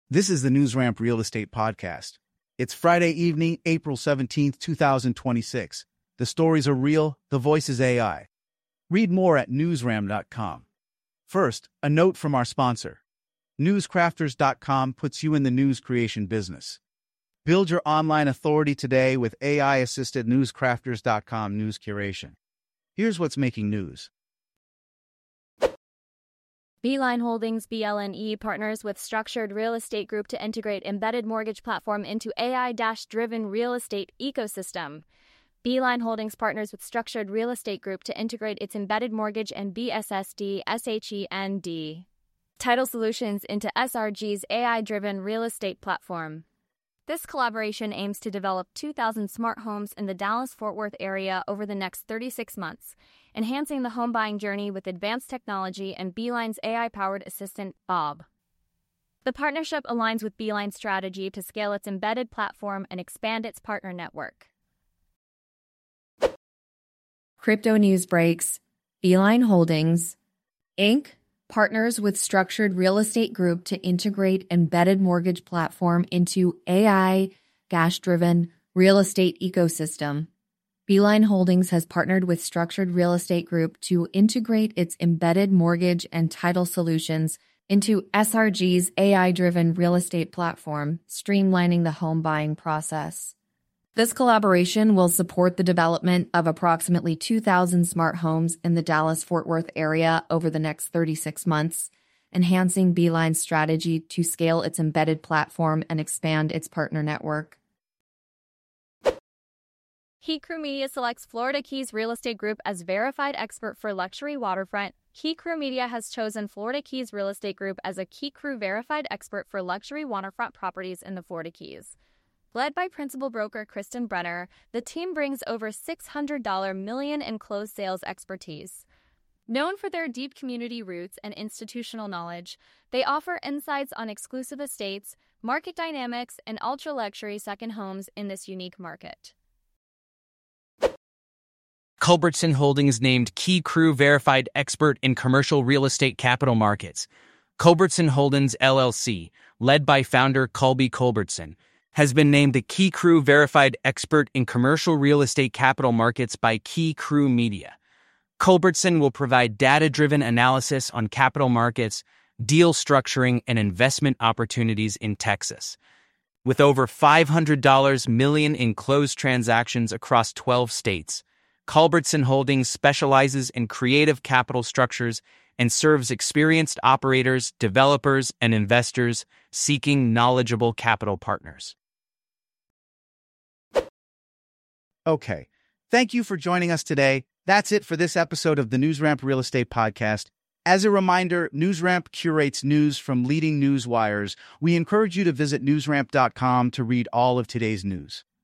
This is the NewsRamp Real Estate Podcast. It's Friday evening, April 17th, 2026. The stories are real, the voice is AI. Read more at newsram.com. First, a note from our sponsor. Newscrafters.com puts you in the news creation business. Build your online authority today with AI-assisted Newscrafters.com news curation. Here's what's making news. Beeline Holdings BLNE partners with Structured Real Estate Group to integrate embedded mortgage platform into AI-driven real estate ecosystem. Beeline Holdings partners with Structured Real Estate Group to integrate its embedded mortgage and BSSD SHEND title solutions into SRG's AI-driven real estate platform. This collaboration aims to develop 2,000 smart homes in the Dallas-Fort Worth area over the next 36 months, enhancing the home buying journey with advanced technology and Beeline's AI-powered assistant, Bob. The partnership aligns with Beeline's strategy to scale its embedded platform and expand its partner network. Crypto news breaks. Beeline Holdings, Inc. partners with Structured Real Estate Group to integrate embedded mortgage platform into AI-driven real estate ecosystem. Beeline Holdings has partnered with Structured Real Estate Group to integrate its embedded mortgage and title solutions into SRG's AI-driven real estate platform, streamlining the home buying process. This collaboration will support the development of approximately 2,000 smart homes in the Dallas-Fort Worth area over the next 36 months, enhancing Beeline's strategy to scale its embedded platform and expand its partner network. Key Crew Media selects Florida Keys Real Estate Group as verified expert for luxury waterfront. Key Crew Media has chosen Florida Keys Real Estate Group as a Key Crew verified expert for luxury waterfront properties in the Florida Keys. Led by principal broker Kristen Brenner, the team brings over $600 million in closed sales expertise. Known for their deep community roots and institutional knowledge, they offer insights on exclusive estates, market dynamics, and ultra-luxury second homes in this unique market. Culbertson Holdings named Key Crew verified expert in commercial real estate capital markets. Culbertson Holdings LLC, led by founder Colby Culbertson, has been named the Key Crew verified expert in commercial real estate capital markets by Key Crew Media. Culbertson will provide data-driven analysis on capital markets, deal structuring, and investment opportunities in Texas. With over $500 million in closed transactions across 12 states, Culbertson Holdings specializes in creative capital structures and serves experienced operators, developers, and investors seeking knowledgeable capital partners. Okay, thank you for joining us today. That's it for this episode of the NewsRamp Real Estate Podcast. As a reminder, NewsRamp curates news from leading news wires. We encourage you to visit newsramp.com to read all of today's news.